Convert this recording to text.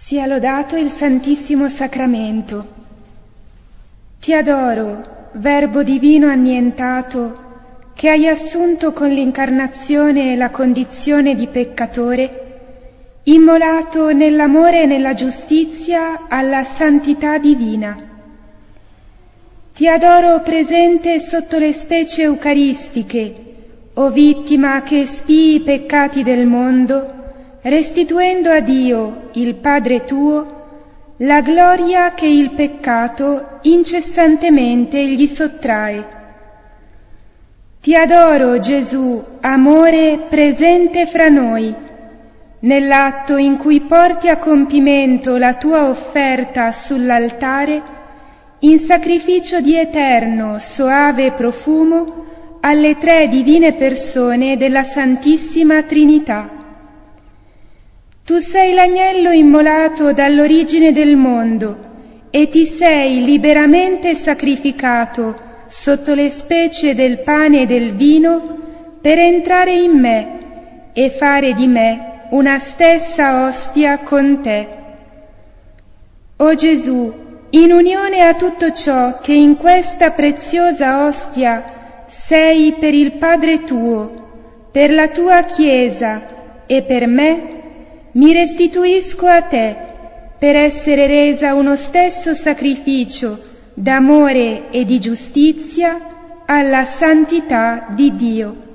Sia lodato il Santissimo Sacramento. Ti adoro, Verbo divino annientato, che hai assunto con l'incarnazione la condizione di peccatore, immolato nell'amore e nella giustizia alla santità divina. Ti adoro presente sotto le specie eucaristiche, o vittima che espii i peccati del mondo, restituendo a Dio, il Padre tuo, la gloria che il peccato incessantemente gli sottrae. Ti adoro, Gesù, amore presente fra noi, nell'atto in cui porti a compimento la tua offerta sull'altare, in sacrificio di eterno, soave profumo alle tre divine persone della Santissima Trinità. Tu sei l'agnello immolato dall'origine del mondo e ti sei liberamente sacrificato sotto le specie del pane e del vino per entrare in me e fare di me una stessa ostia con te. O Gesù, in unione a tutto ciò che in questa preziosa ostia sei per il Padre tuo, per la tua Chiesa e per me, mi restituisco a te per essere resa uno stesso sacrificio d'amore e di giustizia alla santità di Dio.